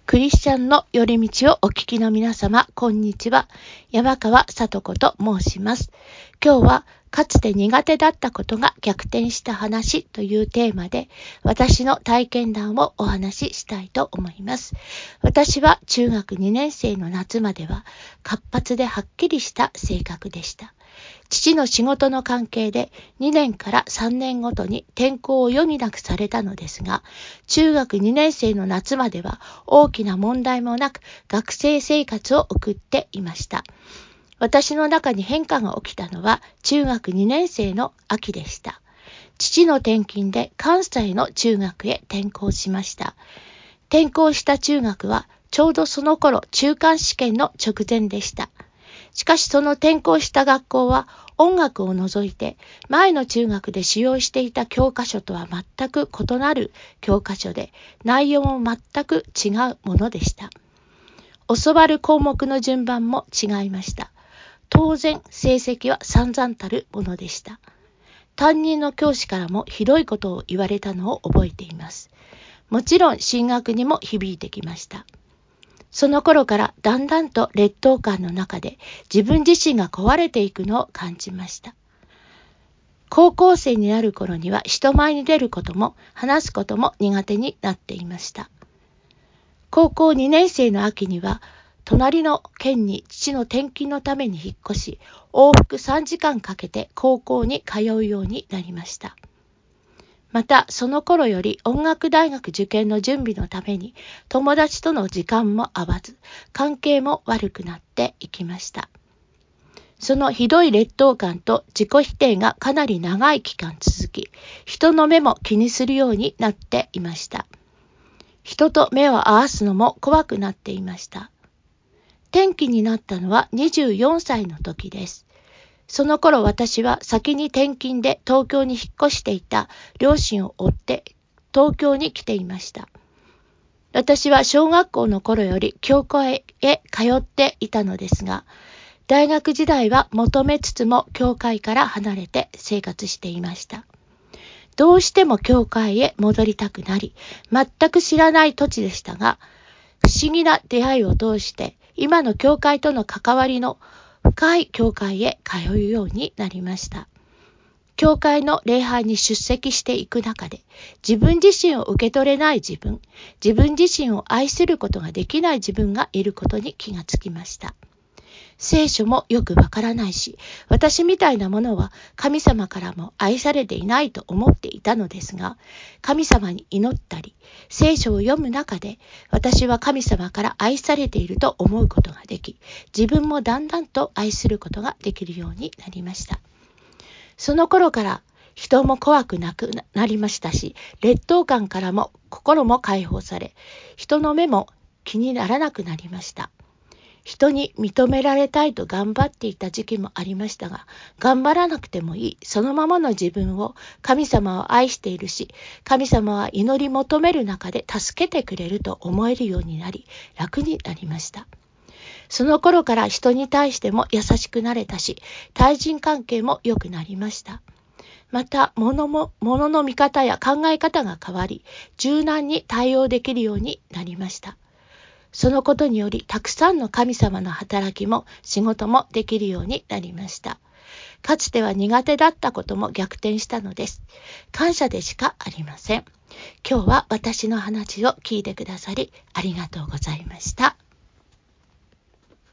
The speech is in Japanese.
クリスチャンの寄り道をお聞きの皆様、こんにちは。山川聡子と申します。今日はかつて苦手だったことが逆転した話というテーマで、私の体験談をお話ししたいと思います。私は中学2年生の夏までは活発ではっきりした性格でした。父の仕事の関係で2年から3年ごとに転校を余儀なくされたのですが、中学2年生の夏までは大きな問題もなく学生生活を送っていました。私の中に変化が起きたのは中学2年生の秋でした。父の転勤で関西の中学へ転校しました。転校した中学はちょうどその頃中間試験の直前でした。しかしその転校した学校は音楽を除いて前の中学で使用していた教科書とは全く異なる教科書で、内容も全く違うものでした。教わる項目の順番も違いました。当然成績は散々たるものでした。担任の教師からもひどいことを言われたのを覚えています。もちろん進学にも響いてきました。その頃からだんだんと劣等感の中で自分自身が壊れていくのを感じました。高校生になる頃には人前に出ることも話すことも苦手になっていました。高校2年生の秋には隣の県に父の転勤のために引っ越し、往復3時間かけて高校に通うようになりました。またその頃より音楽大学受験の準備のために友達との時間も合わず、関係も悪くなっていきました。そのひどい劣等感と自己否定がかなり長い期間続き、人の目も気にするようになっていました。人と目を合わすのも怖くなっていました。転機になったのは24歳の時です。その頃私は先に転勤で東京に引っ越していた両親を追って東京に来ていました。私は小学校の頃より教会へ通っていたのですが、大学時代は求めつつも教会から離れて生活していました。どうしても教会へ戻りたくなり、全く知らない土地でしたが、不思議な出会いを通して今の教会との関わりの深い教会へ通うようになりました。教会の礼拝に出席していく中で、自分自身を受け取れない自分自身を愛することができない自分がいることに気がつきました。聖書もよくわからないし、私みたいなものは神様からも愛されていないと思っていたのですが、神様に祈ったり、聖書を読む中で、私は神様から愛されていると思うことができ、自分もだんだんと愛することができるようになりました。その頃から人も怖くなくなりましたし、劣等感からも心も解放され、人の目も気にならなくなりました。人に認められたいと頑張っていた時期もありましたが、頑張らなくてもいい、そのままの自分を神様を愛しているし、神様は祈り求める中で助けてくれると思えるようになり、楽になりました。その頃から人に対しても優しくなれたし、対人関係も良くなりました。また物の見方や考え方が変わり、柔軟に対応できるようになりました。そのことによりたくさんの神様の働きも仕事もできるようになりました。かつては苦手だったことも逆転したのです。感謝でしかありません。今日は私の話を聞いてくださりありがとうございました。